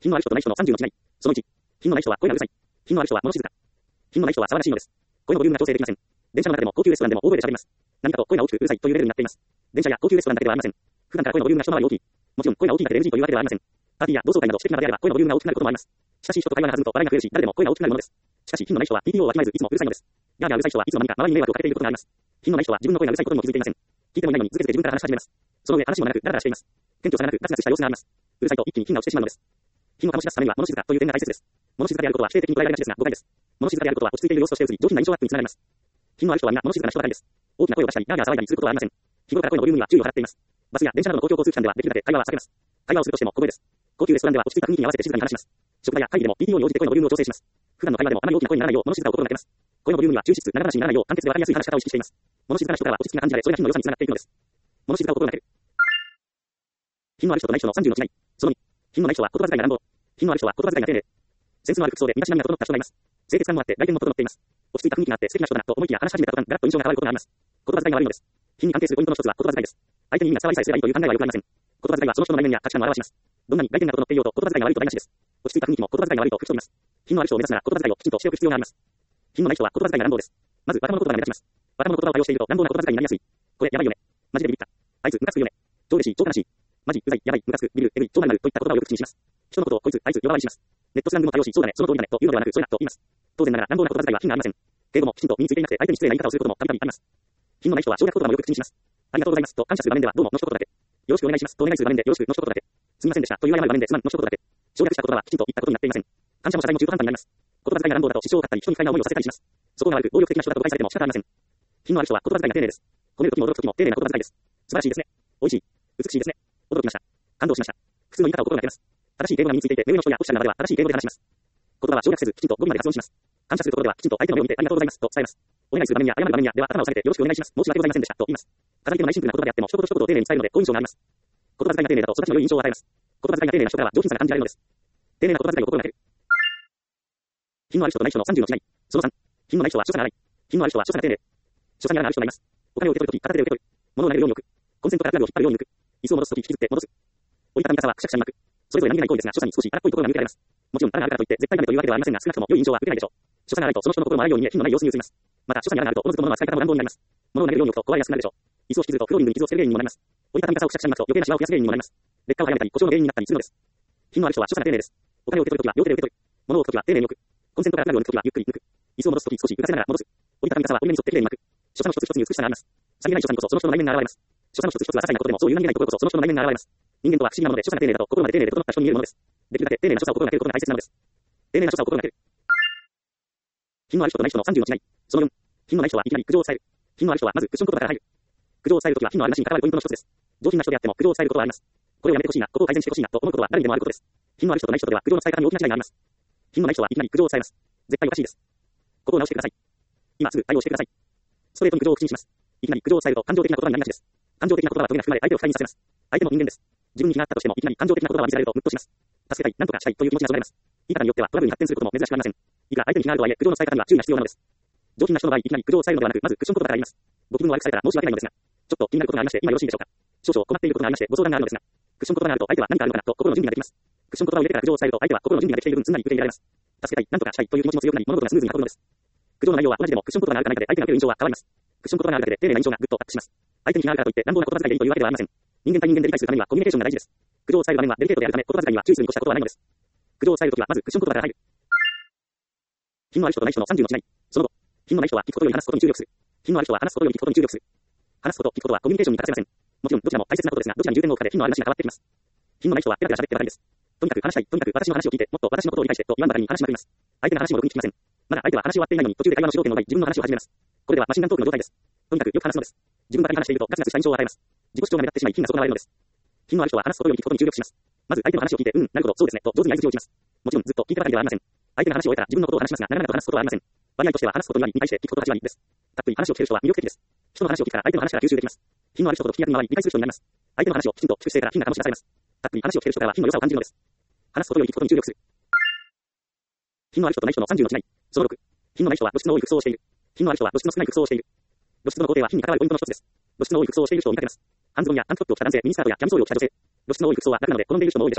品のある人とない人の30の違い。その1、品のない人は声がうるさい。品のある人は物静か。品のない人は騒がしいのです。声のボリュームが調整できません。電車の中でも高級レストランでも大声で喋れます。何かと声が大きくうるさいというレベルになっています。電車や高級レストランだけではありません。普段から声のボリュームが一回り大きい。もちろん声が大きいだけで NG というわけではありません。パーティーや同窓会など私的な場であれば声のボリュームが大きくなることもあります。しかし人と会話が弾むと笑いが増えるし、誰でも声が大きくなるものです。しかし品のない人は TPO をわきまえずいつもうるさいのです。やーやーうるさい人はいつの間にか周りに迷惑をかけていることがあります。品のない人は自分の声がうるさいことにも気づいていません。聞いてもいないのにずけずけ自分から話し始めます。その上話もなくダラダラしています。謙虚さがなくガツガツした様子があります。うるさいと一気に品が落ちてしまうのです。品を醸し出すためには物静かという点が大切です。物静かであることは否定的に捉えられがちですが誤解です。物静かであることは落ち着いている様子として映り上品な印象アップにつながります。品のある人は皆物静かな人ばかりです。大きな声を出したりやーやー騒いだりすることはありません。日頃から声のボリュームには注意を払っています。バスや電車などの公共交通機関ではできるだけ会話は避けます。会話をするとしても小声です。高級レストランでは落ち着いた雰囲気に合わせて静かに話します。職場や会議でも TPO に応じて声のボリュームを調整します。普段の会話でもあまり大きな声にならないよう物静かを心がけます。声のボリュームには抽出長話にならないよう簡潔で分かりやすい話し方を意識しています。物静かな人からは落ち着きが感じられ、それが品の良さにつながっていくのです。物静かを心がける。品のある人とない人の30の違い。その2、品のない人は言葉遣いが乱暴。品のある人は言葉遣いが丁寧。センスのある服装で身だしなみが整った人がいます。清潔感もあって外見も整っています。落ち着いた雰囲気があって素敵な人だなと思いきや話し始めた途端ガラッと印象が変わることがあります。言葉遣いが悪いのです。品に関係するポイントの一つは言葉遣いです。相手に意味が伝わりさえすればいいという考えはよくありません。言葉遣いはその人の内面や価値観を表します。どんなに外見が整っていようと言葉遣いが悪いと台無しです。落ち着いた雰囲気も言葉遣いが悪いと吹き飛びます。品のある人を目指すなら言葉遣いをきちんとしておく必要があります。品のない人は言葉遣いが乱暴です。まず若者言葉が目立ちます。若者言葉を多用していると乱暴な言葉遣いになりやすい。これやばいよね。マジでビビった。あいつムカつくよね。超嬉しい、超悲しい。マジ、うざい、やばい、ムカつく、ビビる、エグい、超なるといった言葉をよく口にします。人のことをこいつ、あいつ、弱りします。ネットスラングも多用し、そうだね、その通りだね、というのではなく、そうやと言います。当然ながら乱暴な言葉遣いは品がありません。敬語もきちんと身についていなくて相手に失礼な言い方をすることもたびたびあります。品のない人は省略言葉もよく口にします。ありがとうございますと感謝する場面ではどうもの一言だけ。よろしくお願いしますとお願いする場面でよろしくの一言だけ。すみませんでしたという謝る場面ですまんの一言だけ。省略した言葉はきちんと言ったことになっていません。感謝も謝罪も中途半端になります。言葉遣いが乱暴だと支障を買ったり人に不快な思いをさせたりします。そこが悪く暴力的な人だと誤解されても仕方ありません。品のある人は言葉遣いが丁寧です。褒めるときも驚くときも丁寧な言葉遣いです。素晴らしいですね。美味しい。美しいですね。驚きました。感動しました。普通の言い方を心がけます。正しい敬語が身についていて、目上の人やオフィシャルな場では正しい敬語で話します。言葉は省略せず、きちんと語尾まで発音します。感謝するところでは、きちんと相手の目を見て、ありがとうございますと伝えます。お願いする場面や謝る場面や、では頭を下げて、よろしくお願いします。申し訳ございませんでしたと言います。飾り気のないシンプルな言葉であっても、一言一言を丁寧に伝えるので、好印象があります。言葉遣いが丁寧だと、育ちの良い印象を与えます。言葉遣いが丁寧な人からは上品さが感じられるのです。丁寧な言葉遣いを心がける。品のある人とない人の30の違い。その3、品のない人は所作が荒い。品のある人は所作が丁寧。所作がある人がいます。お金を受け取るとき、片手で受け取る。物を投げるように置く。コンセントからプラグを引っ張るように抜く。椅子を戻すとき、引きずって戻す。折りたたみ傘はくしゃくしゃに巻く。それぞれ何気ない行為ですが、所作に少し荒っぽいところが見受けられます。もちろん、荒があるからといって絶対ダメというわけではありませんが、少なくとも良い印象は受けないでしょう。所作が荒いとその人の心も荒いように見え、品のない様子に映ります。また、所作があるとおのずと物は使い方も乱暴になります。物を投げるように置くと壊れやすくなるでしょう。椅子を引きずるとフローリングに傷をつける原因にもなります。折りたたみ傘をくしゃくしゃに巻くと余計なシワを増やす原因にもなります。劣化を早めたり、故障の原因になったりするのです。品のある人は所作が丁寧です。お金を受け取るときは両手で受け取る。物を置くときは丁寧に置く。コンセントからプラグを抜くときはゆっくり抜く。椅子を戻すとき少し浮かせながら戻す。折りたたみ傘は折り目に沿って綺麗に巻く。所作の一つ一つに美しさがあります。さりげない所作にこそその人の内面が現れます。所作の一つ一つは些細なことでもそういう何気ないところこそその人の内面が現れます。人間とは不思議なもので所作が丁寧だと心まで丁寧で整った人に見えるものです。できるだけ丁寧な所作を心がけることが大切なのです。丁寧な所作を心がける。品のある人とない人の30の違い。その4、品のない人はいきなり苦情を伝える。品のある人はまずクッション言葉から入る。苦情を伝えるときは品のあるなしに関わるポイントの一つです。上品な人であっても苦情を伝えることはあります。これをやめてほしいな、ここを改善してほしいなと思うことは誰にでもあることです。品のある人とない人とでは苦情の伝え方に大きな違いがあります。品のない人はいきなり苦情を伝えます。絶対おかしいです。ここを直してください。今すぐ対応してください。ストレートに苦情を口にします。いきなり苦情を伝えると感情的な言葉になりがちです。感情的な言葉は時が含まれ相手を不快にさせます。相手も人間です。自分に気があったとしてもいきなり感情的な言葉を見せられるとムッとします。助けたい、なんとかしたいという気持ちが生まれます。言い方によってはトラブルに発展することも珍しくありません。いくら相手に気があるとはいえ苦情の伝え方には注意が必要なのです。上品な人の場合いきなり苦情を伝えるのではなく、まずクッション言葉から言います。ご気分の悪されたら申し訳ないのですが、ちょっと気になることがありまして今よろしいでしょうか。少々困っていることがありましてご相談があるのですが、クッション言葉があると相手は何かあるのかなと心の準備ができます。クッション言葉を入れてから苦情を伝えると相手は心の準備ができている分すんなり受け入れられます。助けたい、なんとかしたいという気持ちも強くなり物事がスムーズに運ぶのです。苦情の内容は同じでもクッション言葉があるかないかで相手が受ける印象は変わります。クッション言葉があるだけで丁寧な印象がぐっとアップします。相手に気があるからといって乱暴な言葉遣いでいいというわけではありません。人間対人間で理解するためにはコミュニケーションが大事です。苦情を伝える場面はデリケートであるため言葉遣いには注意するに越したことはないのです。苦情を伝えるときはまずクッション言葉から入る。品のある人とない人の30の違い。その後、品のない人は聞くことより話すことに注力する。品のある人は話すことより聞くことに注力する。話すこと、聞くことはコミュニケーションに欠かせません。もちろんどちらも大切なことですが、どちらに重点を置くかで品のあるなしが変わってきます。品のない人はペラペラ喋ってばかりです。とにかく話したい、とにかく私の話を聞いて、もっと私のことを理解してと言わんばかりに話しまくります。相手の話もろくに聞きません。まだ相手は話し終わっていないのに途中で会話の主導権を奪い自分の話を始めます。これではマシンガントークの状態です。とにかくよく話すのです。自分ばかり話しているとガツガツした印象を与えます。自己主張が目立ってしまい品が損なわれるのです。品のある人は話すことより聞くことに注力します。まず相手の話を聞いて、なるほど、そうですね、と上手に相槌を打ちます。もちろんずっと聞いてばかりではありません。相手の話を終えたら自分のことを話しますが、長々と話すことはありません。割合としては話すことよりに対して聞くことが8割です。たっぷり話を聞ける人は魅力的です。人の話を聞くから相手の話から吸収できます。品のある人と聞き役に回り理解する人になります。相手の話をきちんと聞く姿勢から品が醸し出されます。たっぷり話を聞ける人からは品の良さを感じるのです。話すことより聞くことに注力する。品のある人とない人の30の違い。その6、品のない人は露出の多い服装をしている。品のある人は露出の少ない服装をしている。露出の工程は品に関わるポイントの一つです。露出の多い服装をしている人を見かけます。半ズボンやタンクトップを着た男性、ミニスカートやキャミソールを着た女性。露出の多い服装は楽なので好んでいる人も多いでしょう。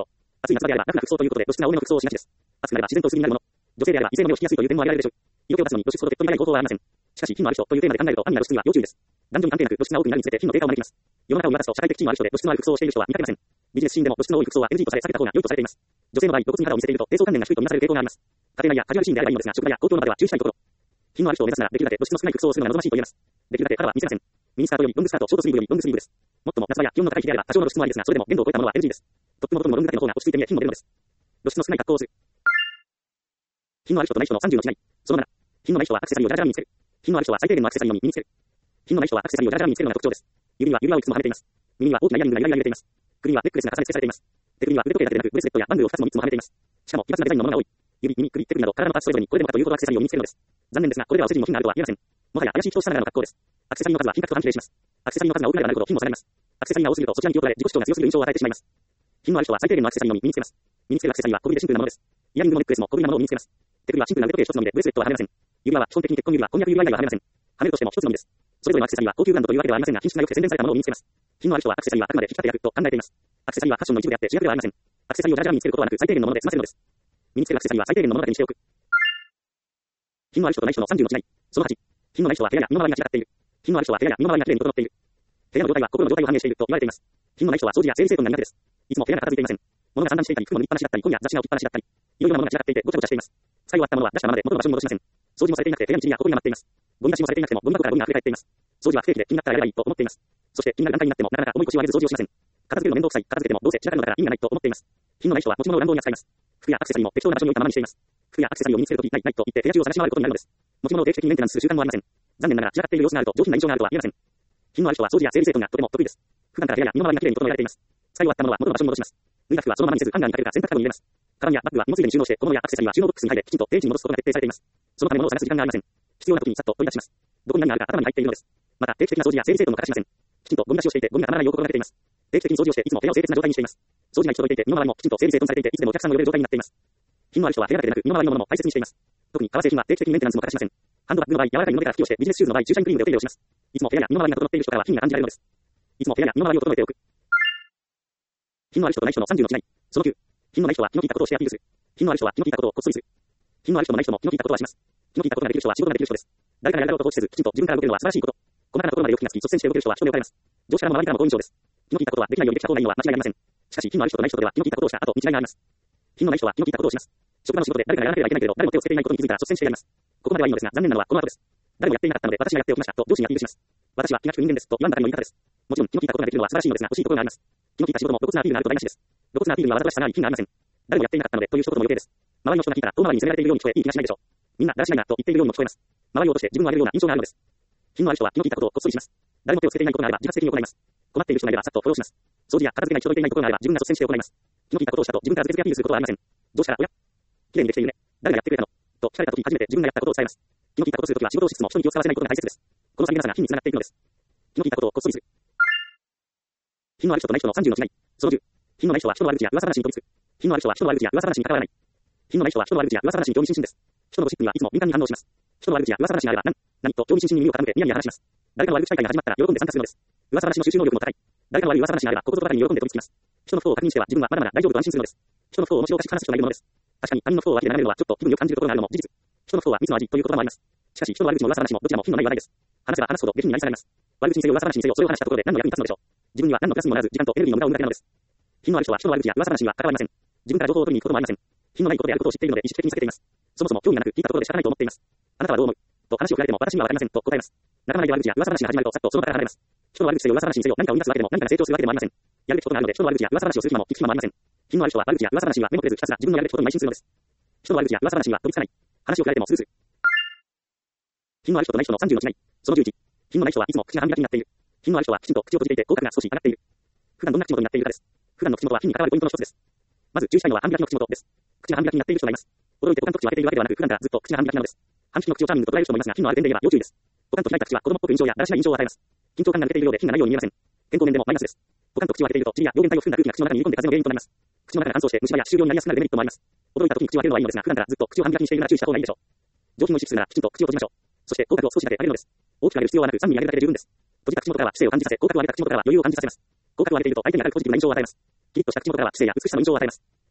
暑い夏場であれば楽な服装ということで露出が多めの服装をしがちです。暑くなれば自然と薄着になるもの。女性であれば異性の目を引きやすいという点も挙げられるでしょう。色気を出すのに露出ほど手っ取り早い方法はありません。しかし、品のある人というテーマで考えると、安易な露出には要注意です。男女に関係なく露出が多くなるにつれて品の低下を招きます。世の中を見渡すと社会的地位のある人で露出のある服装をしている人は見かけません。ビジネスシーンでも露出の多い服装は NG とされ避けた方が良いとされています。女性の場合、露骨に肌を見せていると低層観念が低いとみなされる傾向があります。家庭内やカジュアルシーンであればいいのですが、職場や公共の場では注意したいところ。品のある人を目指すならできるだけ露出の少ない服装をするのが望ましいと言えます。できるだけ肌は見せません。ミニスカートよりロングスカート、ショートスリーブよりロングスリーブです。もっとも夏場や気温の高い日であれば多少の露出もありですが、それでも限度を超えたものは NG です。とってもロング丈の方が落ち着いて見え品も出るのです。露出の少ない格好をする。品のある人とない人の30の違い。その7。品のない人はアクセサリーをじゃらじゃらに見せる。品のある人は最低限のアクセサリーのみ身につける。品のない人はアクセサリーをじゃらじゃらに見せるのが特徴です。指には指輪をいくつもはめています。耳には大きなイヤリングが入れています。首にはネックレスが重ね付けされています。手首には腕時計だけでなくブレスレットやバングルを2つも3つもはめています。しかも奇抜なデザインのものが多い。指、耳、首、手首など体のパーツそれぞれにこれでもかというほどアクセサリーを身につけるのです。残念ですが、これではお世辞にも品があるとは言えません。もはや怪しい人さながらの格好です。アクセサリーの数は品格と関係します。アクセサリーの数が多くなればなるほど品も下がります。アクセサリーが多すぎるとそちらに気を取られ自己主張が強すぎる印象を与えてしまいます。品のある人は最低限のアクセサリーのみ身につけます。身につけるアクセサリーは小指でシンプルなものです。イヤリングもネックレスも小指なものを身につけます。手首はシンプルな腕時計一つのみでブレスレットははめません。指輪は基本的に結婚指輪、婚約指輪以外ははめません。はめるとしても一つのみです。それぞれのアクセサリーは高級ブランドというわけではありませんが、品質が良くて洗練されたものを身につけます。品のある人はアクセサリーはあくまで引き立て役と考えています。アクセサリーはファッションの一部であって主役ではありません。アクセサリーをじゃらじゃらにつけることはなく最低限のもので済ませるのです。身につけるアクセサリーは最低限のものだけにしておく。品のある人とない人の30の違い。その8。品のない人は手や身の回りが違っている。品のある人は手や身の回りがきれいに整っている。手やの状態は心の状態を反映していると言われています。品のない人は掃除や整理整頓が苦手です。いつも部屋が片付いていません。物が散乱していたり、服も脱ぎっぱなしだったり、本や雑誌が置きっぱなしだったり、いろいろなものが散らっていてごちゃごちゃしています。使い終わったものは出したままで元の場所に戻しません。掃除もされていなくて部屋に塵や埃が舞っています。ゴミ出しもされていなくてもゴミ箱からゴミが溢れ返っています。掃除は不定期で気になったらやればいいと思っています。そして気になる段階になってもなかなか重い腰を上げず掃除をしません。片付けるの面倒くさい、片付けてもどうせ散らかるのだから意味がないと思っています。品のない人は持ち物を乱暴に扱います。服やアクセサリーも適当な場所に置いたままにしています。服やアクセサリーを身につけるときないと言って部屋中を探し回ることになるのです。持ち物を定期的にメンテナンスする習慣もありません。残念ながら散らかっている様子があると上品な印象があるとは言えません。品のある人は掃除や整理整頓がとても得意です。普段から部屋や身の回りがきれいに整えられています。使い終わったものは元の場所に戻します。脱いだ服はそのままにせずハンガーにかけるか洗濯かごに入れます。カバンやバッグは荷物入れに収納して小物やアクセサリーは収納ボックスに入れきちんと定位置に戻すことが徹底されています。そのため物を探す時間がありません。必要な時にさっと取り出します。どこに何があるか頭に入っているのです。また定期的な掃除や整理整頓も欠かしません。きちんとゴミ出しをしていてゴミがたまらないよう心がけています。定期的に掃除をしていつも部屋を清潔な状態にしています。掃除が行き届いていて身の回りもきちんと整理整頓されていていつでもお客さんの呼べる状態になっています。品のある人は部屋だけでなく身の回りのものも大切にしています。特に革製品は定期的にメンテナンスも欠かしません。ハンドバッグの場合柔らかい布でから拭きをしてビジネスシューズの場合駐車インクリームでお手入れをします。いつも部屋や身の回りが整っている人からは品が感じられるのです。いつも部屋や身の回りを整えておく。品のある人とない人の30の違い。その9。品のない人は気の利いたことをしてアピールする。品のある人は気の利いたことをこっそりする。品のある人もない人も気の利いたことはします。気の利いたことができる人は仕事ができる人です。誰からやられろと放置せず、きちんと自分から動けるのは素晴らしいこと。細かなところまでよく気がつき、率先して動ける人は人目を変えます。上司からも周りからも好印象です。気の利いたことはできないようにできた方がいいのは間違いありません。しかし、品のある人とない人とでは気の利いたことをした後、道違いがあります。品のない人は気の利いたことをします。職場の仕事で誰からやらなければいけないけれど、誰も手をつけていないことに気づいたら率先してやります。ここまではいいのですが、残念なのはこの後です。誰もやっていなかったので、私がやっておきましたと上司にアピールします。私は気が利く人間ですと言わんばかりの言い方です。もちろん気の利いたことができるのは素晴らしいのですが、欲しいところがあります。気の利いた仕事も露骨なアピールがあると台無しです。露骨なアピールにはわざとらしさがあり、品がありません。誰もやっていなかったのでという一言も余計です。周りの人が聞いたら遠回りに責められているように聞こえ、いい気がしないでしょう。みんなだらしないなと言っているようにも聞こえます。周りを落として自分を上げるような印象があるのです。品のある人は気の利いたことをこっそりします。誰も手をつけていないことがあれば自発的に行います。困っている人がいればさっとフォローします。掃除や片付けが行き届いていないところがあれば自分が率先して行います。気の利いたことをしたと自分から絶対アピールすることはありません。上司から、おや、綺麗にできているね。誰がやってくれたのと聞かれたとき初めて自分がやったことを伝えます。気の利いたことをするときは仕事をしつつも人に気を使わせないことが大切です。このさりげなさが品につながっていくのです。気の利いたことをこっそりする。品のある人とない人の30の違い。その10。品のない人は人の悪口や噂話に飛びつく。品のある人は人の悪口や噂話に関わらない。品のない人は人の悪口や噂話に興味津々です。人のゴシップにはいつも敏感に反応します。人の悪口や噂話があれば何と興味津々に耳を傾けニヤニヤ話します。誰かの悪口大会が始まったら喜んで参加するのです。噂話の収集能力も高い。誰かの悪い噂話があればこことばかりに喜んで飛びつきます。人の不幸を確認しては自分はまだまだ大丈夫と安心するのです。人の不幸を面白おかしく話す人がいるものです。確かに他人の不幸を脇で眺めるのはちょっと気分よく感じるところがあるのも事実。人の不幸は蜜の味という言葉もあります。しかし人の悪口も噂話もどちらも品のない話題です。話せば話すほど下品に愛されます。悪口にせよ噂話にせよそれを話したところで何の役に立つのでしょう。自分には何のプラスにもならず時間とエネルギーの無駄を生むだけなのです。品のある人は人の悪口や噂話には関わりません。自分から情報を取りに行くこともありません。品のないことであることを知っているので意識的に避けています。そもそも興味がなく聞いたところで仕方ないと思っています。あなたはどう思うと話を聞かれても私にはわかりませんと答えます。仲間内で悪口や噂話が始まるとさっとその場から離れます。人の悪口せよ噂話にせよ何かを生み出すわけでも何かが成長するわけでもありません。やるべきことがあるので人の悪口や噂話をする暇も聞く暇もありません。品のある人は悪口や噂話には目もくれずひたすら自分のやるべきことに邁進するのです。人の悪口や噂話には飛びつかない。話を聞かれてもスルーする。品のある人とない人の30の違い。その11。品のない人はいつも口が半開きになっている。品のある人はきちんと口を閉じていて口角が少し上がっている。普段どんな口元になっているかです。普段の口元は品に関わるポイントの一つです。まず注意したいのは半開きの口元です。口が半開きになっている人がいます。驚いてポカンと口を開けているわけではなく、普段からずっと口が半開きなのです。半開きの口をチャーミングと捉える人もいますが、品のある点で言えば要注意です。ポカンと開いた口は子供っぽく印象やだらしない印象を与えます。緊張感が抜けているようで品がないように見えません。健康面でもマイナスです。ポカンと口を開けていると塵や病原体を含んだ空気が口の中に入り込んで風邪の原因となります。口の中が乾燥して虫歯や歯周病になりやすくなるデメリットもあります。驚いた時に口を開けるのはいいのですが、普段からずっと口を半開きにしているなら注意した方がいいでしょう。上品を意識するならきちんと口を閉じましょう。そして口角を少しだけ上げるのです。大きく上げる必要はなく、3に上げるだけで十分です。閉じた口元からは知性を感じさせ、口角を上げた口元からは余裕を感じさせます。口角を上げていると相手に与えるポジティブな印象を与えます。キリッとした口元からは知性や美しさの印象を与えます。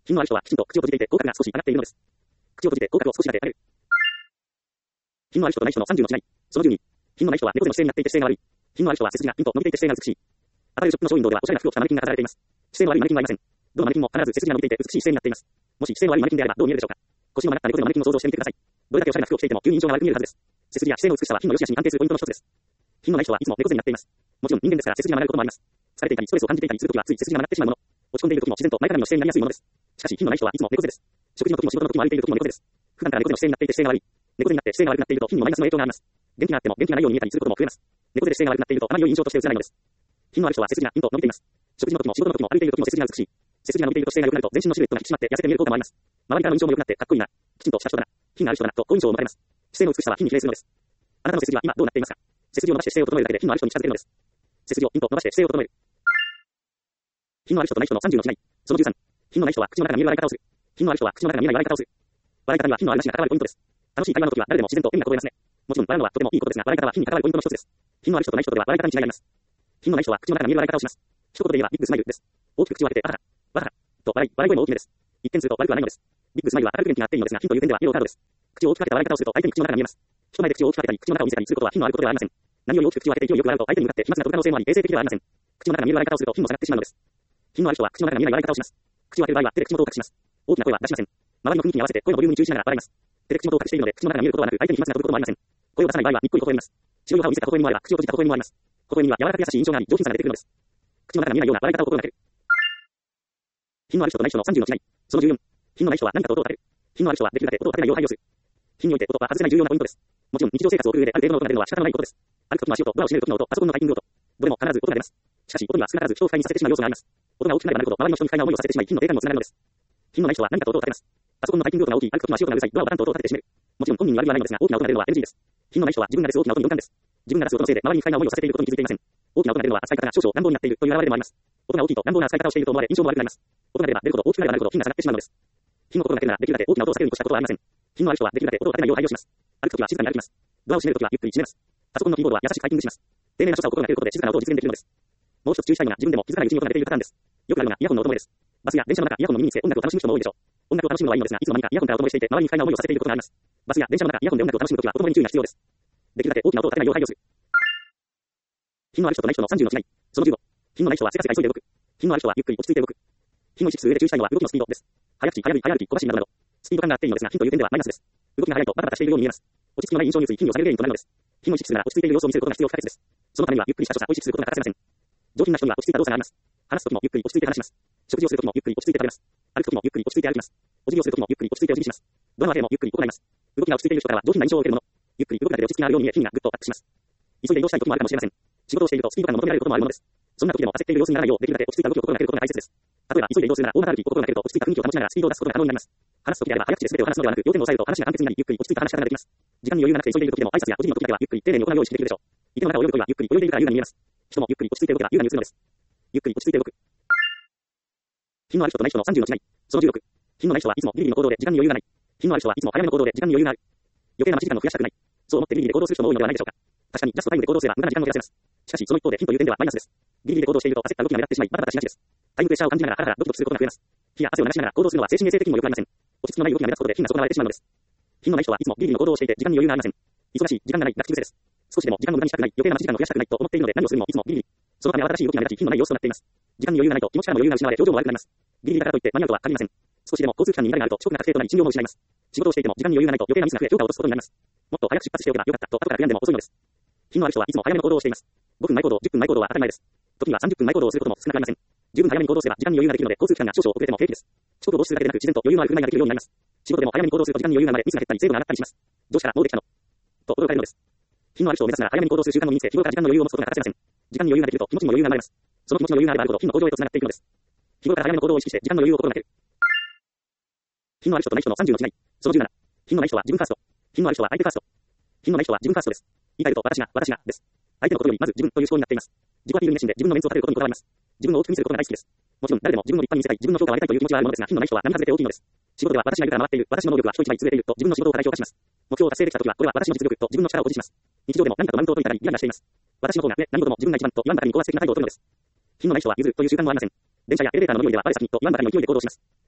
品のある人はきちんと口を閉じていて口角が少し上がっているのです。口を閉じて口角を少しだけ上げる。品のある人とない人の30の違い。その12。品のない人は猫背の姿勢になっていて姿勢が悪い。品のある人は背筋がピンと伸びていて姿勢が美しい。アパレルショップのショーウィンドウではおしゃれな服を着たマネキンが飾られています。姿勢の悪いマネキンはいません。どのマネキンも必ず背筋が伸びていて美しい姿勢になっています。もし姿勢の悪いマネキンであればどう見えるでしょうか。腰の曲がった猫背のマネキンを想像してみてください。どれだけおしゃれな服を着ていても急に印象が悪く見えるはずです。背筋や姿勢の美しさは品の良し悪しに関係するポイントの一つです。品のない人はいつも猫背になっています。もちろん人間ですから背筋が曲がることもあります。疲れていたりストレスを感じていたりするときはつい背筋が曲がってしまうもの。落ち込んでいるときも自然と前かがみの姿勢になりやすいものです。しかし品のない人はいつも猫背です。食事のときも仕事のときも歩いているときも猫背です。普段から猫背の姿勢になっていて姿勢が悪い。猫背になって姿勢が悪くなっていると品にもマイナスの影響があります。元気があっても元気がないように見えたりすることも増えます。猫背で姿勢が悪くなっているとあまり良い印象として映らないのです。品のある人は背筋がピンと伸びています。食事のときも仕事のときも歩いているときも背筋が美しい。背筋が伸びていると姿勢が良くなると全身のシルエットが引き締まって痩せて見える効果もあります。周りからの印象も良くなってかっこいいな、きちんとした人だな、品がある人だなと好印象を持たれます。姿勢の美しさは品に比例するのです。あなたの背筋は今どうなっていますか。背筋を伸ばして姿勢を整えるだけで品のある人に近づけるのです。背筋をピンと伸ばして姿勢を整える。品のある人とない人の30の違い。その13。品のない人は口の中が見える笑い方をする。品のある人は口の中が見えない笑い方をする。笑い方には品のあるなしが関わるポイントです。楽しい会話の時は誰でも自然と笑みがこぼれますね。もちろん笑うのはとてもいいことですが、笑い方は品に関わるポイントの一つです。品のある人とない人では笑い方に違いがあります。品のない人は口の中が見える笑い方をします。一言で言えばビッグスマイルです。大きく口を開けて、あはは、わはは、と笑い声も大きめです。一見すると悪くはないのです。ビッグスマイルは明るく元気があっていいのですが、品という点ではイエローカードです。口を大きく開けた笑い方をすると相手に口の中が見えます。人前で口を大きく開けたり、口の中を見せたりすることは品のあることではありません。何より大きく口を開けて勢いよく笑うと相手に向かって飛沫が飛ぶ可能性もあり衛生的ではありません。口の中が見える笑い方をすると品も下がってしまうのです。品のある人は口の中が見えない笑い方をします。口を開ける場合は手で口元を隠します。大きな声は出しません。周りの雰囲気に合わせて声のボリュームに注意しながら笑います。手で口元を隠しているので口の中が見えることはなく相手に飛沫が飛ぶこともありません。声を出さない場合はにっこり微笑みます。白い歯を見せた微笑みもあれば口を閉じた微笑みもあります。微笑みには柔らかく優しい印象があり上品さが出てくるのです。口の中が見えないような笑い方を心がける。品のある人とない人の30の違い。その14。品のない人は何かと音を立てる。品のある人はできるだけ音を立てないよう配慮する。品において音は外せない重要なポイントです。もちろん日常生活を送る上である程度の音が出るのは仕方のないことです。歩くときの足音、ドアを閉めるときの音、パソコンのタイピング音。どれも必ず音が出ます。しかし音には少なからず人を不快にさせてしまう要素があります。音が大きくなればなるほど周りの人に不快な思いをさせてしまい品の低下にもつながるのです。品のない人は何かと音を立てます。パソコンのタイピング音が大きい、歩くときの足音がうるさい、ドアをバタンと音を立てて閉める。もちろん本人に悪気はないのですが大きな音が出るのは NG です。品のない人は自分が出す大きな音に敏感です。自分が出す音のせいで周りに不快な思いをさせていることに気づいていません。大きな音が出るのは扱い方が少々乱暴になっているという表れでもあります。音が大きいと乱暴な扱い方をしていると思われ印象も悪くなります。音が出れば出るほど大きくなればなるほど品が下がってしまうのです。品の心がけるならできるだけ大きな音を避けるに越したことはありません。品のある人はできるだけ音を立てないよう配慮します。歩くときは静かに歩きます。ドアを閉めるときはゆっくり閉めます。パソコンのキーボードは優しくタイピングします。丁寧な所作を心がけることで静かな音を実現できるのです。もう一つ注意したいのが自分でも気づかないうちに音が出ているパターンです。よくあるのがイヤホンの音漏れです。バスや電車の中、イヤホンの耳につけ音楽を楽しむ人も多いでしょう。音楽を楽しむのはいいのですが、いつの間にかイヤホンから音漏れしていて周りに不快な思いをさせていることがあります。バスや電車の中、イヤホンで音楽を楽しむときは音漏れに注意が必要です。できるだけ大きな音を立てないよう配慮する。品のある人とない人の30の違い。その15。品のない人はせかせか急いで動く。品のある人はゆっくり落ち着いて動く。品を意識する上で注意したいのは動きのスピードです。早口、早歩き、小走りなどなど。スピード感があっていいのですが、品という点ではマイナスです。動きが速いとバタバタしているように見えます。落ち着きのない印象につい品を下げる原因となるのです。品を意識するなら落ち着いている様子を見せることが必要不可欠です。そのためにはゆっくりした所作を意識することが欠かせません。上品な人には落ち着いた動作があります。話すときもゆっくり落ち着いて話します。食事をするときもゆっくり落ち着いて食べます。歩くときもゆっくり落ち着いて歩きます。お辞儀をするときもゆっくり落ち着いてお辞儀します。どのあてもゆっくり行います。動きが落ち着いている人からは上品な印象を受けるもの。ゆっくり動くだけで落ち着きがあるように見え品がぐっとアップします。急いで移動したいときもあるかもしれません。仕事をしているとスピード感が求められることもあるものです。そんな時でも焦っている様子にならないようできるだけ落ち着いた動きを心がけることが大切です。例えば急いで移動するなら大股歩きを心がけると落ち着いた雰囲気を保ちながらスピードを出すことが可能になります。話すときであれば早口で全てを話すのではなく要点を抑えると話が簡潔になりゆっくり落ち着いた話し方ができます。時間に余裕がなくて急いでいるときでも挨拶やお辞儀のときだけはゆっくり丁寧に行うようにしてできるでしょう。池の中を泳ぐときはゆっくり泳いでいるから優雅に見えます。人もゆっくり落ち着いて動けば優雅に映るのです。ゆっくり落ち着いて動く。品のある人とない人の30の違い。その16。品のない人はいつもギリギリの行動で時間に余裕がない。品のある人はいつも早めの行動で時間に余裕がある。余計な待ち時間を増やしたくない。そう思ってギリギリで行動する人も多いのではないでしょうか。確かにジャストタイムで行動すれば無駄な時間を減らせます。しかしその一方で品という点ではマイナスです。ギリギリで行動していると焦った動きが目立ってしまいバタバタしがちです。タイムプレッシャーを感じながらハラハラドキドキすることが増えます。火や汗を流しながら行動するのは精神衛生的にも良くありません。落ち着きのない動きが目立つことで品が損なわれてしまうのです。品のない人はいつもギリギリの行動をしていて時間に余裕がありません。忙しい、時間がない、泣き癖です。少しでも時間を無駄にしたくない、余計な待ち時間を増やしたくないと思っているので何をするにもいつもギリギリ。そのため新しい動きが目立ち品のない様子となっています。時間に余裕がないと気持ちからも余裕が失われ表情も悪くなります。ギリギリだからといって間に合うとは限りません。少しでも交通機関に乱れがあると遅刻が確定となり信用も失います。仕事をしていても時間に余裕がないと余計なミスが増え評価を落とすことになります。もっと早く出発しておけばよかったと後から悔やんでも遅いのです。品のある人はいつも早めの行動をしています。5分前行動、10分前行動は当たり前です。時には30分前行動をすることも少なくありません。十分早めに行動すれば時間に余裕ができるので交通機関が少々遅れても平気です。遅刻を防止するだけでなく自然と余裕のある振る舞いができるようになります。仕事でも早めに行動すると時間に余裕が生まれミスが減ったり精度が上がったりします。上司からもうできたのと驚かれるのです。品のある人を目指すなら早めに行動する習慣を身につけ日頃から時間の余裕を持つことが欠かせません。時間に余裕ができると気持ちにも余裕が生まれます。その気持ちの余裕があればあるほど品の向上へとつながっていくのです。日頃から早めの行動を意識して時間の余裕を心がける。品のある人とない人の30の違い。その17。品のない人は自分ファースト。品のある人は相手ファースト。品のない人は自分ファーストです。言い換えると私がです。相手のことよりまず自分という思考になっています。自己アピール熱心で自分のメンツを立てることにこだわります。自分を大きく見せることが大好きです。もちろん誰でも自分を立派に見せたい、自分の評価を上げたいという気持ちはあるものですが、品のない人は並外れて大きいのです。仕事では私がいるから回っている、私の能力は人一倍優れていると自分の仕事を過大評価します。目標を達成できたときはこれは私の実力と自分の力を誇示します。日常でも何かとマウントを取りたりイライラしています。私の方が何事も自分が一番と言わんばかりに高圧的な態度を取るのです。品のない人は譲るという習慣もありません。電車やエレベーターの乗り降りでは我先にと言わんばかりの勢いで行動します。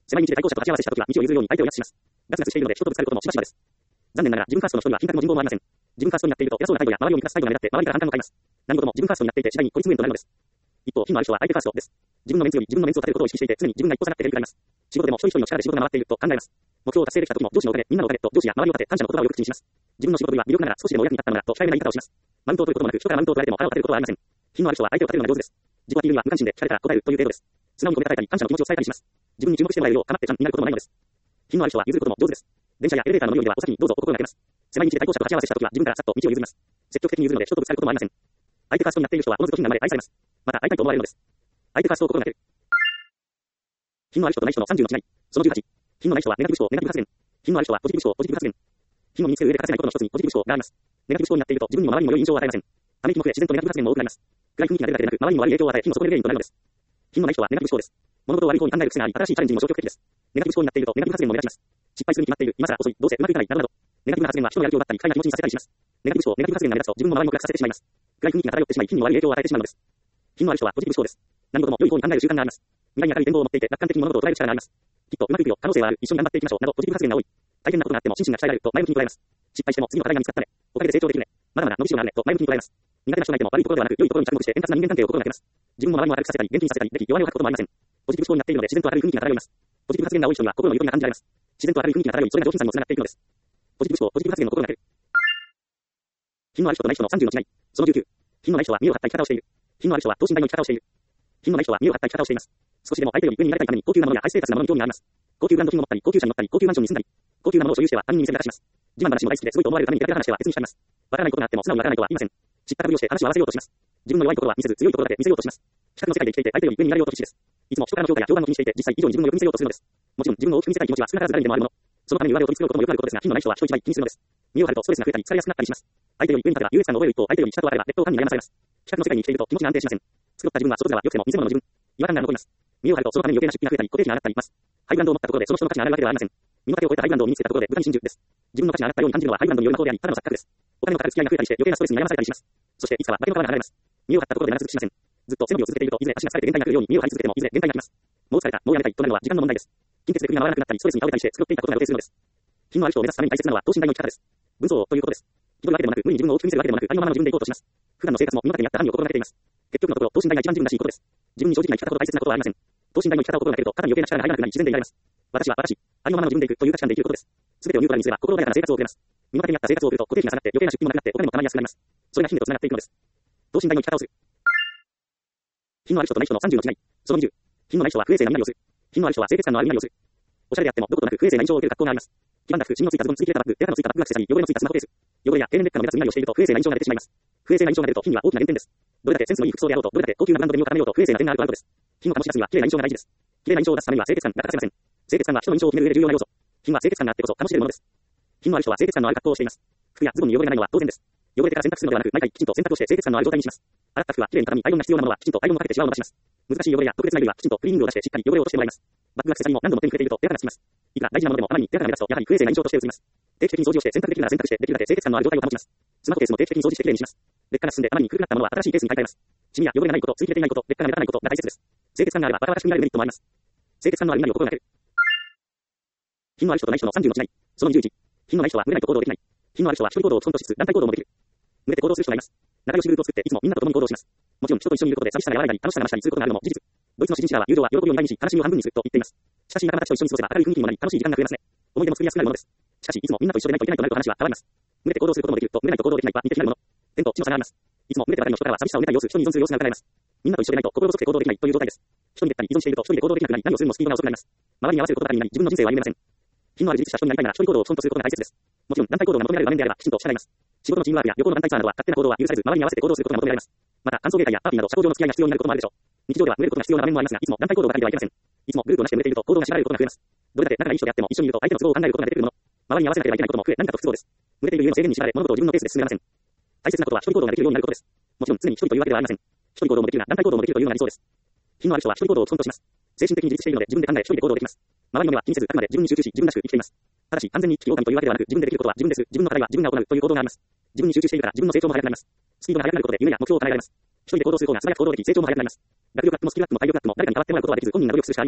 狭い道で対向車と鉢合わせしたときは道を譲るように相手を威圧します。ガツガツしているので人とぶつかることもしばしばです。残念ながら自分ファーストの人には品格も人望もありません。自分ファーストになっていると偉そうな態度や周りを満たす態度が目立って周りから反感を買います。何事も自分ファーストになっていて次第に孤立無縁となるのです。一方、品のある人は相手ファーストです。自分のメンツより自分のメンツを立てることを意識していて常に自分が一歩下がっているとあります。仕事でも一人一人の力で仕事が回っていると考えます。目標を達成できた時も上司のおかげ、みんなのおかげと上司や周りを立て感謝の言葉をよく口にします。自分の仕事には微力ながら少しでもお役に立ったのだと控えめな言い方をします。マウントを取ることもなく人からマウントを取られても腹を立てることはありません。品のある人は相手を立てるのが上手です。自己アピールには無関心で聞かれたら答えるという程度です。素直に褒めたたえたり感謝の気持ちを伝えたりします。自分に注目してもらえるよう構ってちゃんになることもないのです。品のある人は譲ることも上手です。電車やエレベーターの乗り降りではお先にどうぞお心がけます。狭い道で対向車と鉢合わせしたときは自分からさっと道を譲ります。積極的に譲るので人とぶつかることもありません。相手ファーストになっている人はおのずと品が生まれ愛されます。また会いたいと思われるのです。相手ファーストを心がける。品のある人とない人の30の違い。その18。品のない人はネガティブ思考、ネガティブ発言。品のある人はポジティブ思考、ポジティブ発言。品を身につける上で欠かせないことの一つにポジティブ思考があります。ネガティブ思考になっていると自分にも周りにも良い印象を与えません。ため息も増え自然とネガティブ発言も多くなります。暗い雰囲気が出るだけでなく周りにも悪い影響を与え品の底根る原因となるのです。品のない人はネガティブ思考です。物事を悪い方に考える癖があり、新しいチャレンジにも消極的です。ネガティブ思考になっているとネガティブ発言も目立ちます。失敗するに決まっている、今更遅い、どうせうまくいかない、などなど。ネガティブな発言は人のやる気を奪ったり、不快な気持ちにさせたりします。ネガティブ思考、ネガティブ発言が目立つと自分も周りも暗くさせてしまいます。暗い雰囲気が漂ってしまい、品に悪い影響を与えてしまうのです。品のある人はポジティブ思考です。何事も良い方に考える習慣があります。未来に明るい展望を持っていて、楽観的に物事を捉える力があります。きっとうまくいくよ、可能性はある、一緒に頑張っていきましょう、などポジティブ発言が多い。大変なことがあっても心身が鍛えられると前向きに捉えます。失敗しても次の課題が見つかったね。おかげで成長できるね。まだまだ伸びしろがあるねと前向きに捉えます。苦手な人がいても悪いところではなく良いところに着目して円滑な人間関係を心がけます。自分も周りも明るくさせたり元気にさせたりでき弱音を吐くこともありません。ポジティブ思考になっているので自然と明るい雰囲気が漂います。ポジティブ発言が多い人には心のゆとりが感じられます。自然と明るい雰囲気が漂い、それが上品さにもつながっていくのです。ポジティブ思考、ポジティブ発言を心がける。品のある人とない人の30の違い。その19。品のない人は身を張った生き方をしている。品のある人は等身大の生き方をしている。品のない人は身を張った生き方をしています。少しでも相手より上になりたいために高級なものやハイステータスなものに興味があります。高級ブランド品を持ったり、高級車に乗ったり、高級マンションに住んだり、高級なものを所有しては他人に見せびらかします。自慢話も大好きですごいと思われるためにキラキラ話しては別に控えます。わからないことがあっても素直にわからないとは言いません。知ったかぶりをして話を合わせようとします。自分の弱いところは見せず強いところだけ見せようとします。比較の世界で生きていて相手より上になれようと必死です。いつも人からの評価や評判を気にしていて実際以上に自分のよく見せようとするのです。もちろん自分の大きく見せたい気持ちは少なからず誰にでもあるもの。そのために上を取り繕うこともよくあることですが、品のない人は人一倍気にするのです。身を張るとストレスが増えたり疲れやすくなったりします。相手より上に立てば優越感を覚える一方、相手より下とあれば劣等感に悩まされます。比較の世界に生きていると気持ちが安定しません。作った自分は外では良くても偽物の自分。違和感が残ります。身を張るとそのために余計な出費が増えたり固定費が上がったりします。ハイブランドを持ったところでその人の価値が上がるわけではありません。身の丈を超えたハイブランドを身につけたところで部下に真珠です。自分の価値が上がったように感じるのはハイブランドによる魔法であり、ただの錯覚です。お金のかかる付き合いが増えたりして余計なストレスに悩まされたりします。そしていつかは化けの皮が剥がれます。身を張ったところで長続きしません。ずっと背伸びを続けているといずれ足が疲れて限界が来るように身を張り続けてもいずれ限界が来ます。もう疲れた、もうやめたいとなるのは時間の問題です。金欠で首が回らなくなったりストレスに倒れたりして作っていたことが露呈するのです。品のある人を目指すために大切なのは等身大の生き方です。文章ということです。ひどいわけでもなく無理に自分を大きく見せるわけでもなくありのままの自分でいこうとします。普段の生活も身の丈に合った範囲を心がけています。結局のところ等身大が一番自分らしいことです。自分に正直な生き方ほど大切なことはありません。等身大の生き方を心がけると肩に余計な力が入らなくなり自然でいられます。私は私、ありのままの自分でいくという価値観で生きることです。すべてをニュートラルにすれば心穏やかな生活を送れます。身の丈に合った生活を送ると固定費が下がって余計な出費もなくなってお金も貯まりやすくなります。それが品でと繋がっていくのです。等身大の生き方をする。品のある人とない人の30の違い。その20。品のない人は不衛生な身なりをする。品のある人は清潔感のある身なりをする。おしゃれであってもどことなく不衛生な印象を受ける格好があります。基盤が服、シミのついたズボン、つい切れたバッグ、手垢のついたバッグアクセサリー、汚れのついたスマホケース。汚れや経年劣化の目立つ身なりをしていると不衛生な印象が出てしまいます。不衛生な印象が出ると品には大きな減点です。どれだけセンスのいい服装であろうと、どれだけ高級なブランドで身を固めようと不衛生な点があるとアウトです。品を醸し出すには綺麗な印象が大事です。綺麗な印象を出すためには清潔感が欠かせません。清潔感は人の印象を決める上で重要な要素。品は清潔感があってこそ醸し出るものです。品のある人は清潔感のある格好をしています。服やズボンに汚れがないのは当然です。汚れてから洗濯するのではなく、毎回きちんと洗濯をして清潔感のある状態にします。洗った服は綺麗に畳み、アイロンが必要なものはきちんとアイロンをかけてシワを伸ばします。難しい汚れや特別な衣類はきちんとクリーニングを出してしっかり汚れを落としてもらいます。バッグアクセサリーも何度も手に触れていると手垢がつきます。いくら大事なものでもあまりに手垢が目立つとやはり不衛生な印象として映ります。定期的に掃除をして洗濯できるなら洗濯してできるだけ清潔感のある状態を保ちます。スマホケースも定期的に掃除して綺麗にします。劣化が進んであまりに古くなったものは新しいケースに買い替えます。シミや汚れがないこと、つい切れていないこと、劣化が目立たないことが大切です。清潔感があればバカバカしくなるメリットもあります。清潔感のある身なりを心がける。品のある人とない人の30の違い。その21。品のない人は群れないと行動できない。品のある人は一人行動を基本としつつ団体行動もできる。群れて行動する人がいます。仲良しグループを作っていつもみんなと共に行動します。もちろん人と一緒にいることで寂しさが和らいだり楽しさが増したりすることがあるのも事実。ドイツの詩人シラーは友情は喜びを2倍にし悲しみを半分にすると言っています。しかし仲間たちと一緒に過ごせば明るい雰囲気にもなり楽しい時間が増えますね。思い出も作りやすくなるものです。しかしいつもみんなと一緒でないといけないとなると話は変わります。群れて行動することもできると群れないと行動できないは似て非なるもの。天と地の差があります。いつも群れてばかりの人からは寂しさを得た様子、人に依存する様子が伺えます。みんなと一緒でないと心細くて行動できないという状態です。人に出たり依存していると一人で行動できなくなり何をするもスピードが遅くなります。周りに合わせることばかりになり自分の人生は歩めません。品のある自立した人になりたいなら一人行動を基本とすることが大切です。もちろん団体行動が求められる場面であればきちんと従います。仕事のチームワークや旅行の団体ツアーなどは勝手な行動は許されず周りに合わせて行動することが求められます。また、歓送迎会やパーティーなど社交上の付き合いが必要になることもあるでしょう。日常では群れることが必要な場面もありますが、いつも団体行動ばかりではいけません。いつもグループをなしで群れていると行動が縛られることが増えます。どれだけ仲がいい人であっても一緒にいると相手の都合を考えることが出てくるもの。周りに合わせなければいけないことも増え何かと不都合です。群れている家の制限に縛られ物事を自分のペースで進めません。大切なことは一人行動ができるようになることです。もちろん常に一人というわけではありません。一人行動もできるが団体行動もできるというのが理想です。品のある人は一人行動を基本とします。精神的に自立しているので自分で考え一人で行動できます。周りの目は気にせずあくまで自分に集中し自分らしく生きています。ただし完全に危機狼というわけではなく自分でできることは自分です。自分の課題は自分が行うという行動があります。自分に集中しているから自分の成長も早くなります。スピードが速くなることで夢や目標を叶えられます。一人で行動する方が素早く行動でき成長も早くなります。学力アップもスキルアップも体力アップも誰かに代わってもらうことはできず本人が努力するしかありません。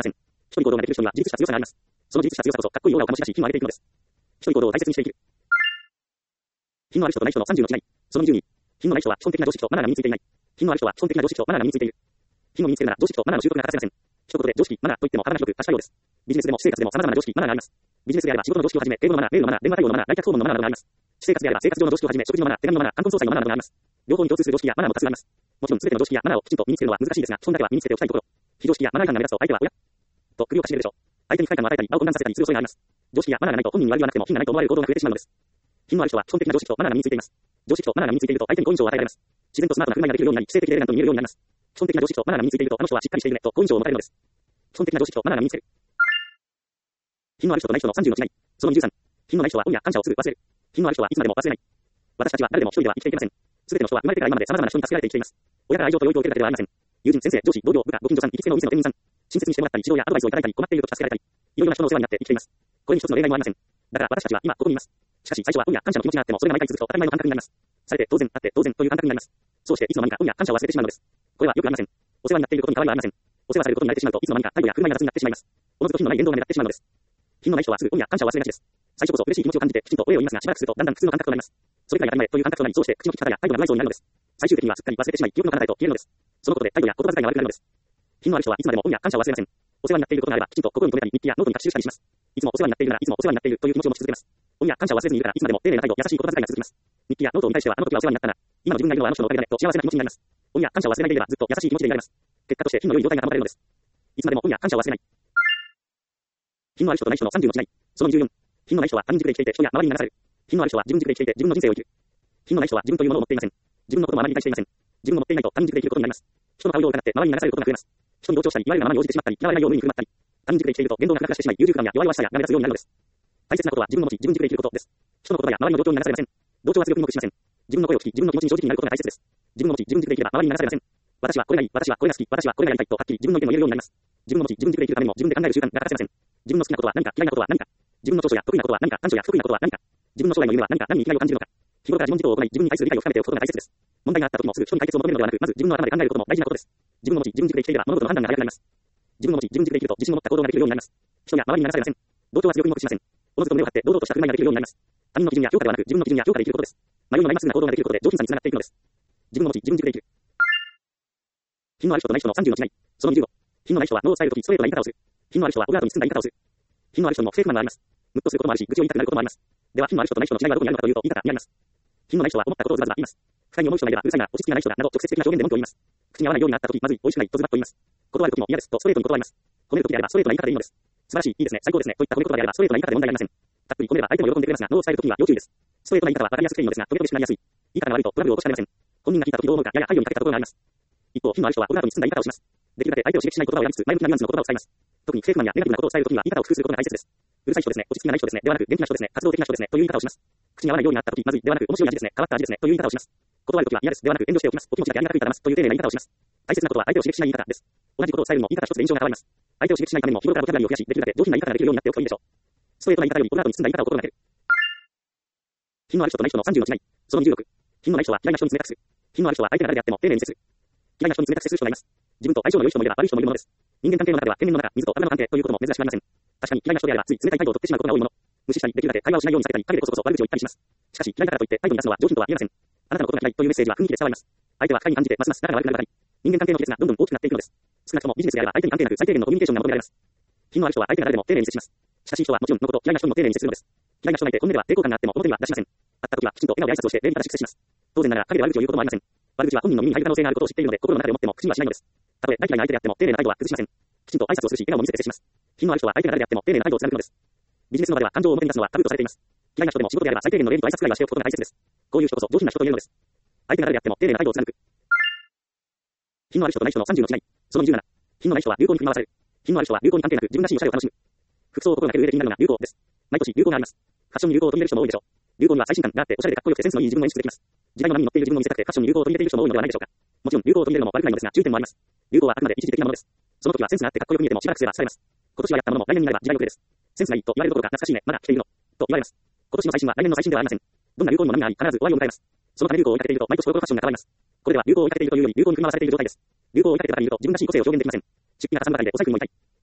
人に行動ができる人には自立した強さがあります。その自立した強さこそかっこいいオーラを醸し出し、品を上げていくのです。人に行動を大切にしていく。品のある人とない人の30の違い。その22。品のない人は基本的な常識とマナーが身についていない。品のある人は基本的な常識とマナーが身についている。品を身につけるなら常識とマナーの習得が欠かせません。一言で常識、マナーといっても幅が広く確かようです。ビジネスでも私生活でも様々な常識、マナーがあります。ビジネスであれば仕事の常識をはじめ、英語のマナー、メールのマナー、電話対応のマナー、来客訪問のマナーなどがあります。私生活であれば生活上の常識をはじめ、食事のマナー、手紙のマナー、冠婚葬祭のマナーなどがあります。両方に共通する常識やマナーも多数あります。もちろん全ての常識やマナーをきちんと身につけるのは難しいですが、基本だけは身につけておきたいところ。非常識やマナー違反が目立つと相手は、おやと首をかしげるでしょう。相手に不快感を与えたり、場を混乱させたりする恐れがあります。常識やマナーがないと本人に悪気はなくても品がないと思われる行動が増えてしまうのです。品のある人は基本的な常識とマナーが身についています。常識とマナーが身についていると相手に好印象を与えられます。自然とスマートな振る舞いができるようになり、知性的でエレガントに見えるようになります。基本的な常識とマナーが身についていると、あの人はしっかりしているねと好印象を持たれるのです。基本的な常識とマナーが身につける。品のある人とない人の30の違い。その23。品のない人は恩や感謝をすぐ忘れる。品のある人はいつまでも忘れない。私たちは誰でも一人では生きていけません。すべての人は生まれてから今まで様々な人に助けられて生きています。親から愛情と養育を受けるだけではありません。友人、先生、上司、同僚、部下、ご近所さん、行きつけのお店の店員さん。親切にしてもらったり、指導やアドバイスをいただいたり、困っていると助けられたり、いろいろな人のお世話になって生きています。これに一つの例外もありません。だから私たちは今ここにいます。しかし最初は恩や感謝の気持ちがあっても、それが毎回続くと当たり前の感覚になります。されて当然、あって当然という感覚になります。そうしていつの間にか恩や感謝を忘れてしまうのです。これはよくありません。お世話になっていることに変わりはありません。お世話されることに慣れてしまうといつの間にか態度や振る舞いが雑になってしまいます。おのずと品のない言動が目立ってしまうのです。品のない人はすぐ恩や感謝を忘れがちです。最初こそ嬉しい気持ちを感じてきちんとお礼を言いますが、しばらくするとだんだん普通の感覚となります。それくらい当たり前という感覚となり、そうして口の利き方や態度が不愛想になるのです。最終的にはすっかり忘れてしまい、記憶の彼方へと消えるのです。そのことで態度や言葉遣いが悪くなるのです。品のある人はいつまでも恩や感謝を忘れません。お世話になっていることがあれば、きちんと心に留めたり、日記やノートに書き記したりします。いつもお世話になっているなら、いつもお世話になっているという気持ちを持ち続けます。恩や感謝を忘れずにいるから、いつまでも丁寧な態度、優しい言葉遣いが続きます。日記やノートを見返しては、あの時はお世話になったな。今の自分がいるのはあの人のおかげだねと幸せな気持ちになります。恩や感謝を忘れないでいれば、ずっと優しい気持ちでいられます。結果として品の良い状態が保たれるのです。いつまでも恩や感謝を忘れない。品のある人とない人の30の違い。その24。品のない人は他人軸で生きていて、人や周りに流される。品のある人は自分軸で生きていて、自分の人生を生きる。品のない人は自分というものを持っていません。自分のこともあまり理解していません。自分の持っていないと他人軸で生きることになります。人の顔色を疑って周りに流されることが増えます。人に同調したり、言われるがままに応じてしまったり、嫌われないように振る舞ったり、他人軸で生きていると言動が硬化してしまい、優柔不断や弱々しさやが目立つようになるのです。大切なことは自分の持ち、自分軸で生きることです。人の言葉や周りの状況に流されません。同調は強くにも屈しません。自分の声を聞き、自分の気持ちに正直になることが大切です。自分の持ち、自分軸で生きれば周りに流されません。私はこれがいい、私はこれが好き、私はこれがやりたいとはっきり自分の意見を言えるようになります。自分の持ち、自分軸で生きるためにも自分で考える習慣が欠かせません。自分の好きなことは何か、嫌いなことは何か。自分の長所や得意なことは何か、短所や不得意なことは何か。自分の将来の夢は何か、何に生きがいを感じるのか。日頃から自問自答を行い、自分に対する理解を深めておくことが大切です。問題があった時もすぐ人に解決を求めるのではなく、まず自分の頭で考えることも大事なことです。自分の持ち、自分軸で生きていれば物事の判断が早くなります。自分の持ち、自分軸で生きると自信を持った行動ができるようになります。人や周りに流されません。同調は強くにも屈しません。おのずと胸を張って堂々とした振る舞いができるようになります。他人の基準や評価ではなく、自分の基準や評価で生きることです。迷いのないまっすぐな行動ができることで上品さにつながっていくのです。自分の持ち、自分軸で生きる。品のある人とない人の30の違い。その25。品のない人は脳を伝えるときストレートな言い方をする。品のある人はオブラートに包んだ言い方をする。品のある人にも不正不満があります。ムッとすることもあるし、愚痴を言いたくなることもあります。では品のある人とない人の違いはどこにあるのかというと、言い方にあります。品のない人は思ったことをズバズバ言います。不快に思う人がいればうるさいな、落ち着きがない人だなど直接的な表現で文句を言います。口に合わないようになったとき、まずい、美味しくないとズバッと言います。断るときも嫌ですとストレートに断ります。褒めるときであればストレートな言い方でいいのです。素晴らしい、いいですね、最高ですねといった褒め言葉であればストレートな言い方で問題ありません。たっぷり褒めれば相手も喜んでくれますが、脳を伝えるときには要注意です。ストレートな言い方は分かりやすくていいのですが、トゲトゲしくなりやすい。言い方が悪いとトラブルを起こしかねません。本人が聞いたときどう思うか、やや配慮に欠けたところがあります。一方、品のある人はオブラートに包んだ言い方をします。できるだけ相手を刺激しない言葉をやりつつ、前向きなニュアンスの言葉を使います。特に不正不満やネガティブなことを伝えるときには言い方を工夫することが大切です。うるさい人ですね、落ち着きがない人ですね、ではなく元気な人ですね、活動的な人ですねという言い方をします。口に合わないようになったとき、まずい、ではなく面白い味ですね、変わった味ですねという言い方をします。断るときは嫌です、ではなく遠慮しておきます。お気持ちだけありがたくいただますという丁寧な言い方をします。大切なことは相手を刺激しない言い方です。同じことを伝えるのも言い方一つで印象が変わります。相手を刺激しないためにも日頃からボキャブラリーを増やし、できるだけ上品な言い方ができるようになっておくといいでしょう。ストレートな言い方よりオブラートに包んだ言い方を心がける。品のある人とない人の30の違い。その26。品のない人は嫌いな人に冷たくする。品のある人は相手が誰であっても丁寧に接する。嫌いな人に冷たく接する人がいます。自分と相性の良い人もいれば悪い人もいるものです。人間関係の中では天然の中、水と油の関係ということも珍しくありません。確かに嫌いな人であればつい冷たい態度を取ってしまうことが多いもの。無視したりできるだけ会話をしないように避けたり、陰でこそこそ悪口を言ったりします。しかし嫌いだからといって態度に出すのは上品とは言えません。あなたのことが嫌いというメッセージは雰囲気で伝わります。相手は不快に感じてますます仲が悪くなるばかり。人間関係の亀裂がどんどん大きくなっていくのです。少なくともビジネスであれば相手に関係なく最低限のコミュニケーションが求められます。品のある人は相手が誰でも丁寧に接します。親しい人はもちろんのこと、嫌いな人にも丁寧に接するのです。嫌いな人がいて本音では抵抗感があっても表には出しません。会った時はきちんと笑顔で挨拶をして礼儀正しく接します。当然ながら陰で悪口を言うこともありません。悪口は本人の耳に入る可能性があることを知っているので心の中で思っても口にはしないのです。たとえ大嫌いな相手であっても丁寧な態度は崩しません。きちんと挨拶をするし笑顔も見せて接します。品のある人は相手が誰であっても丁寧な態度を貫くのです。ビジネスの場では感情を表に出すのはタブーとされています。嫌いな人でも仕事であれば最低限の礼儀と挨拶くらいはしておくことが大切です。こういう人こそ上品な人と言えるのです。相手が誰であっても丁寧な態度を貫く。品のある人とない人の30の違い。その27。品のない人は流行に振り回される。品のある人は流行に関係なく自分らしいおしゃれを楽しむ。服装を心がける上で気になるのが流行です。毎年流行があります。ファッションに流行を取り入れる人も多いでしょう。流行には最新感があっておしゃれでかっこよくてセンスのいい自分を演出できます。時代の波に乗っている自分を見せたくてファッションに流行を取り入れている人も多いのではないでしょうか。もちろん流行を取り入れるのも悪くないのですが注意点もあります。流行はあくまで一時的なものです。その時はセンスがあってかっこよく見えてもしばらくすれば疲れます。今年はやったものも来年になれば時代遅れです。センスがいいと言われるどころか懐かしいね、まだ着ているのと言われます。今年の最新は来年の最新ではありません。どんな流行にも波があり必ず終わりを迎えます。そのため流行を追いかけていると毎年コロコロファッションが変わります。これでは流行を追いかけているというより流行に振り回されている状態です。流行を追いかけてばかりいると自分らしい個性を表現できません。出費がかさんばかりでお財布も痛い。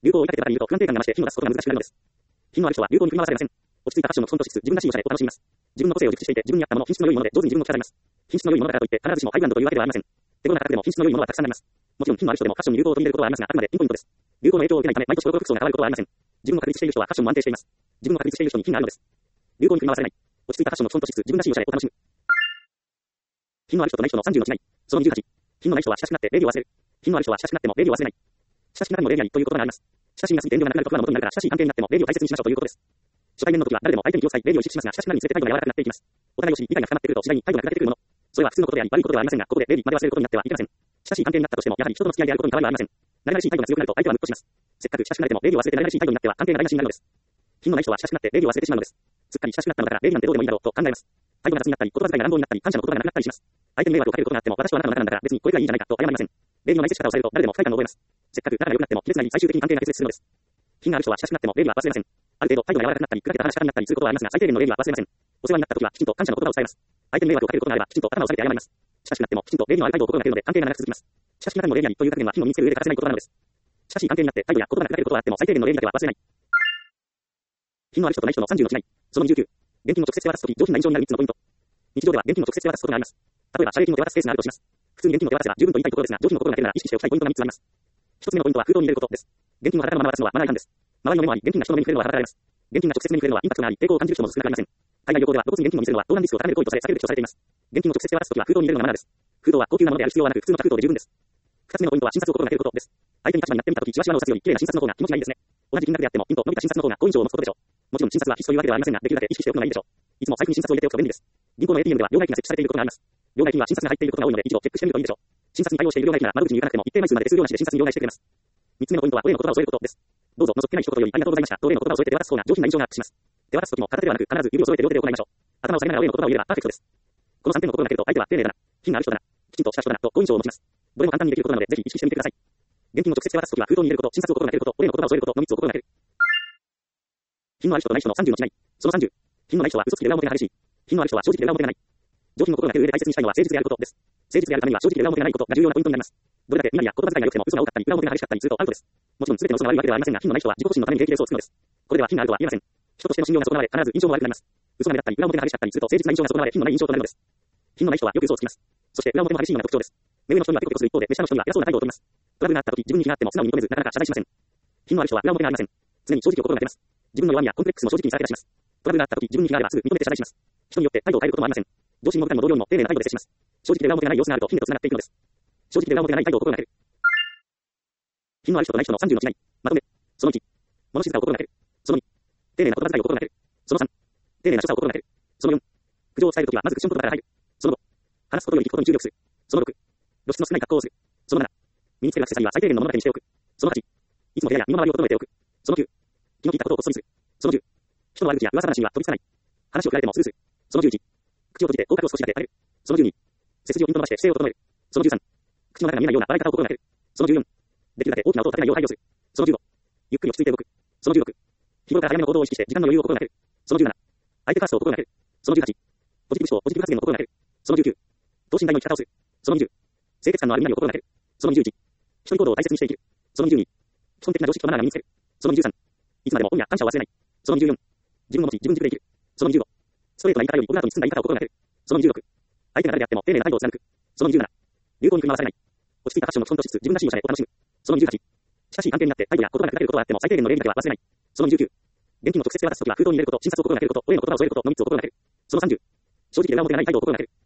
流行を追いかけてばかりいると不安定感が増して品を出すことが難しくなるのです。品のある人は流行に振り回されません。落ち着いたファッションの基本としつつ、自分らしいおしゃれを楽しみます。自分の個性を熟知していて、自分に合ったもの、品質の良いもので上手に自分を着飾ります。品質の良いものだからといって必ずしもハイブランドというわけではありません。手頃な価格でも品質の良いものはたくさんあります。もちろん品のある人でもファッションに流行を取り入れることはありますが、あくまでピンポイントです。流行の影響を受けないため、毎年コロコロ服装が変わることはありません。自分を確立している人はファッションも安定しています。自分を確立している人に品があるのです。流行に振り回されない。落ち着いたファッションの基本としつつ、自分らしいおしゃれを楽しむ。品のある人とない人の30の違い。その28。品のない人は親しくなって礼儀を忘れる。品のある人は親しくなっても礼儀を忘れない。親しくなっても礼儀ありという言葉があります。親しみが過ぎて遠慮がなくなることが元になるから親しい関係になっても礼儀を大切にしましょうということです。初対面の時は誰でも相手に気を使い礼儀を意識しますが、親しくなるにつれて態度が柔らかくなっていきます。お互いを知り理解が深まってくると次第に態度が下ってくるもの。それは普通のことであり悪いことではありませんが、ここで礼儀まで忘れることになってはいけません。親しい関係になったとしても、やはり人との付き合いであることに変わりはありません。慣れ慣れしい態度が強くなると相手はムッとします。せっかく親しくなれても礼儀を忘れて慣れ慣れしい態度になっては関係が台無しになるのです。品のない人は親しくなって礼儀を忘れてしまうのです。すっかり親しくなったのだから礼儀なんてどうでもいいだろうと考えます。態度が雑になったり、言葉遣いが乱暴になったり、感謝の言葉がなくなったりします。相手に迷惑をかけることがあっても、私とあなたの仲なんだから別にこれくらいいいんじゃないかと謝りません。礼儀のない接し方をされると誰でも不快感を覚えます。せっかく仲が良くなっても亀裂なり最終的に関係が決裂するのです。品がある人は親しくなっても礼儀は忘れません。ある程度態度が柔らかくなったり、砕けた話し方になったりすることはありますが、最低限の礼儀は忘れません。お世話になった時はきちんと感謝の言葉を伝えます。相手に迷惑をかけることがあればきちんと頭を下げて謝ります。親しくなってもきちんと礼儀のある態度を心がけるので関係が長く続きます。親しくなっても礼儀ありという概念は品を身につける上で欠かせない言葉なのです。親しい関係になって態度や言葉が砕けることはあっても最低限の礼儀だけは忘れない。品のある人とない人の30の違い。その29。現金を直接手渡すとき上品な印象になる3つのポイント。日常では現金を直接手渡すことがあります。例えば、謝礼金を手渡すケースがあるとします。普通に現金を手渡せば十分と言いたいところですが、上品の心がけるなら意識しておきたいポイントが3つあります。1つ目のポイントは封筒に入れることです。現金を払うまま渡すのはマナー違反です。周りの目もあり、現金が人の目に触れるのははばかられます。現金が直接目に触れるのはインパクトがあり、抵抗を感じる人も少なくありません。海外旅行では露骨に現金を見せるのは盗難リスクを高める行為とされ避けるべきとされています。現金を直接手渡すときは封筒に入れるのがマナーです。封筒は高級なものである必要はなく、普通の封筒で十分です。2つ目のポイントは診察を心がけることです。相手に立場になってみたとき、じわじわのお札より綺麗な診察の方が気持ちがいいですね。同じ金額であっても、ピンと伸びた診察の方が好印象を持つことでしょう。もちろん診察は必須というわけではありませんが、できるだけ意識しておくのがいいでしょう。いつも財布に診察を入れておくと便利です。銀行の ATM では両替機が設置されていることがあります。両替機には診察が入っていることが多いので、一度チェックしてみるといいでしょう。診察に対応している両替機なら窓口に行かなくても一定枚数まで手数料なしで診察に両替してくれます。3つ目のポイントはお礼の言葉を添えることです。どうぞ、覗きない一言よりありがとうございました。お礼の言葉を添えて手渡す方が上品な印象がアップします。手渡すときも片手ではなく、必ず指を添えて両手で行いましょう。頭を下げながらお礼の言葉を言えばパーフェクトです。この3点の心がけると相手は丁寧だな、品がある人だな、きちんとした人だなと好印象を持ちます。どれも簡単にできることなので、ぜひ意識してみてください。現金を直接手渡すときは封筒に入れること、診察を心がけること、お礼の言葉を添えることの3つを心がける。品のある人とない人の30の違い。その30。品のない人は嘘つきで裏表が激しい。品のある人は正直で裏表がない。上品の心がける上で大切にしたいのは誠実であることです。誠実であるためには正直で裏表がないことが重要なポイントになります。どれだけ身なりや言葉遣いが良くても嘘が多かったり裏表が激しかったりするとアウトです。もちろん全ての嘘が悪いわけではありませんが、品のない人は自己保身のために平気で嘘をつくのです。これでは品があるとは言えません。人としての信用が損なわれ、必ず印象も悪くなります。嘘が目立ったり裏表が激しかったりすると誠実な印象が損なわれ、品のない印象となるのです。品のない人はよく嘘をつきます。そして裏表も激しいのが特徴です。目上の人にはペコペコする一方で、目下の人には偉そうな態度を取ります。トラブルがあった時、自分に非があっても素直に認めず、なかなか謝罪しません。品のある人は裏表がありません。常に正直を心がけます。自分の弱みやコンプレックスも正直にさらけ出します。トラブルがあった時、自分に非があればすぐ認めて謝罪します。人によって態度を変えることもありません。上司にも部下にも同僚にも丁寧な態度で接します。正直で裏表がない様子があると品へと繋がっていくのです。正直で裏表がない態度を心がける。品のある人とない人の30の違い。まとめ。その1。物静かを心がける。その2。丁寧な言葉遣いを心がける。その3。丁寧な所作を心がける。その4。苦情を伝えるときはまずクッション言葉から入る。その5。話すことより聞くことに注力する。その6。露出の少ない格好をする。その7。身につけるアクセサリーは最低限のものだけにしておく。その8。いつも部屋や身の回りを整えておく。その9。気の利いたことをこっそりする。その10。人の悪口や噂話には飛びつかない。話を振られてもスルーする。その11。口を閉じて口角を少しだけ上げる。その12。背筋をピンと伸ばして姿勢を整える。その13。口の中が見えないような笑い方を心がける。その14。できるだけ大きな音を立てないよう配慮する。その15。ゆっくり落ち着いて動く。その16。日頃から早めの行動を意識して時間の余裕を心がける。その17。相手ファーストを心がける。その18。ポジティブ思考、ポジティブ発言を心がける。その19。等身大の生き方をする。その20。清潔感のある身なりを心がける。その21。一人行動を大切にして生きる。その22。基本的な常識とマナーが身につける。その23。いつまでも恩や感謝を忘れない。その24。自分を持ち自分軸で生きる。その25。ストレートな言い方よりオブラートに包んだ言い方を心がける。その26。相手が誰であっても丁寧な態度を貫く。その27。流行に振り回されない。落ち着いたファッションの基本としつつ自分らしいおしゃれを楽しむ。その28。親しい関係になって態度や言葉が砕けることはあっても最低限の礼儀だけは忘れない。その29。現金を直接手渡すときは封筒に入れること、診察を心がけること、お礼の言葉を添えることの3つを心がける。その30。正直で裏表がない態度を心がける。